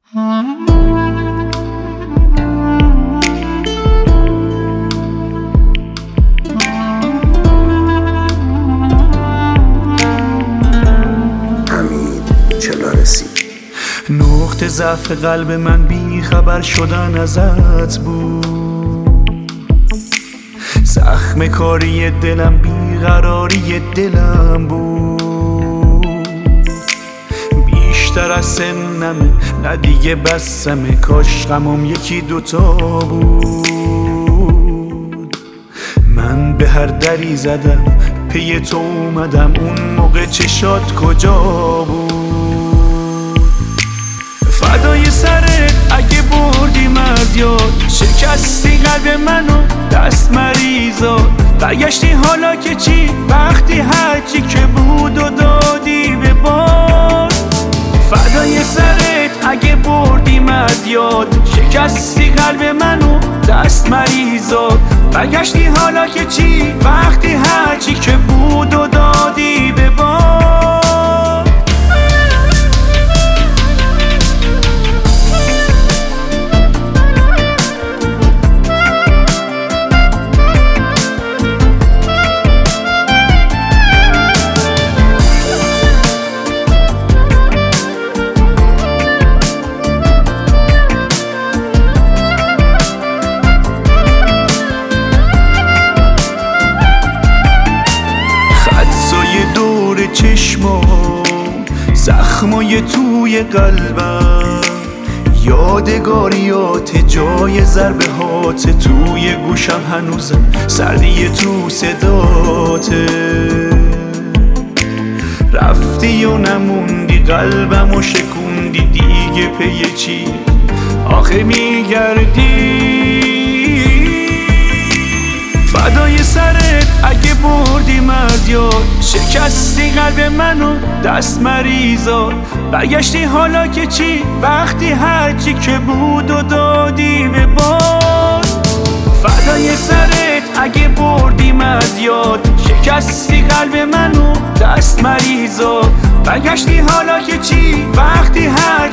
نقطه ضعف قلب من بی خبر شدن ازت بود، زخم کاری دلم بیقراری دلم بود. بیشتر از سنمه نه دیگه بسمه، کاش غمم یکی دوتا بود. من به هر دری زدم پی تو اومدم، اون موقع چشات کجا بود؟ فدای سرت اگه بردیم از یاد، شکستی قلب منو دست مریضات. برگشتی حالا که چی؟ وقتی هرچی که بود و دادی به باد. فدای سرت اگه بردیم از یاد، شکستی قلب منو دست مریضات. برگشتی حالا که چی؟ وقتی هرچی که بود و دادی به باد. چشمم زخمای توی قلبم، یادگاریات جای ضربه هات توی گوشم، هنوزم سردی تو صداته. رفتی و نموندی قلبم و شکوندی، دیگه پی چی آخه میگردی؟ فدای سرت اگه بردیم از یاد، شکستی قلب منو دست مریضات. برگشتی حالا که چی؟ وقتی هرچی که بود و دادی به باد. فدای سرت اگه بردیم از یاد، شکستی قلب منو دست مریضات. برگشتی حالا که چی؟ وقتی